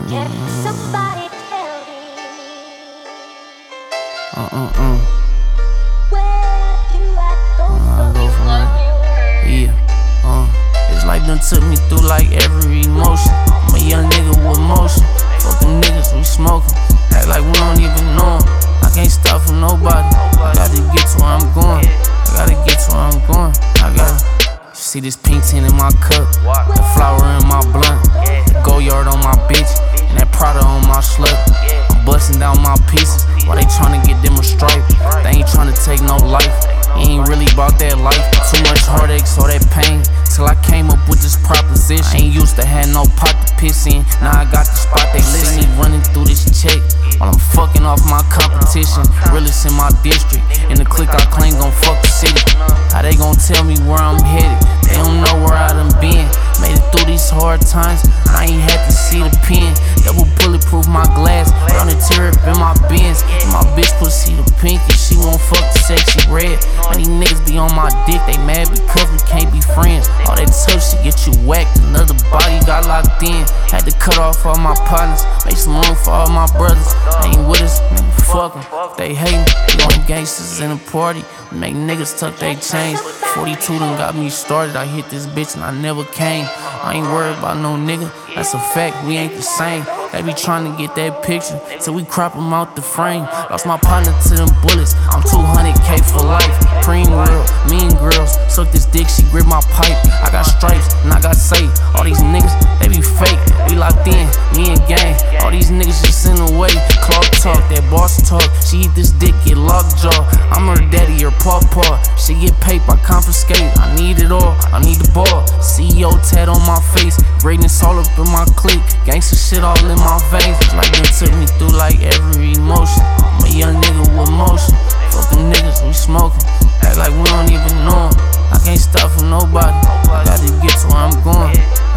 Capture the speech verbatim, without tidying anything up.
Can somebody tell me Uh-uh-uh. where do I go I from go from right. Yeah, uh. It's like done took me through like every emotion. I'm a young nigga with motion. Fuck them niggas, we smoking. Act like we don't even know 'em. I can't stop for nobody. I gotta get to where I'm going. I gotta get to where I'm going. I gotta. See this pink tin in my cup, the flower in my blunt, the Goyard on my bitch, and that Prada on my slut. I'm busting down my pieces while they tryna get them a stripe. They ain't tryna take no life. He ain't really about that life. Too much heartache, so that pain. Till I came up with this proposition. I ain't used to have no pot to piss in. Now I got the spot, they see me running through this check while I'm fucking off my competition. Realest in my district, and the clique I claim gon' fuck the city. How they gon' tell me where I'm headed? They don't know where I done been. Made it through these hard times, I ain't had to see the pen. Double bulletproof my glass, round the tear up in my bins. And my bitch pussy the pink, and she won't fuck the sexy red. Man, these niggas be on my dick, they mad because we can't be friends. All that tough shit get you whacked, another body got locked in. Had to cut off all my partners, make some room for all my brothers. They ain't with us, nigga, fuck them. They hatin', we only gangsters in the party. Make niggas tuck they chains. forty-two done got me started, I hit this bitch and I never came. I ain't worried about no nigga, that's a fact, we ain't the same. They be tryna get that picture, till we crop them out the frame. Lost my partner to them bullets, I'm two hundred K for life. Preem world, mean girls, suck this dick, she grip my pipe. I got stripes, and I got sight. All these niggas, they be fake, we locked in, me and gang. All these niggas just in the way, Clark talk, that boss talk. She eat this dick, get lockjaw. I'm her daddy, her pawpaw. She get paper, I confiscate, I need it all, I need the ball. C E O tat on my face, greatness all up in my clique. Gangsta shit all in my veins, like they took me through like every emotion. I'm a young nigga with motion. Fuck them niggas, we smoking. Act like we don't even know 'em. I can't stop for nobody. I gotta get to where I'm going.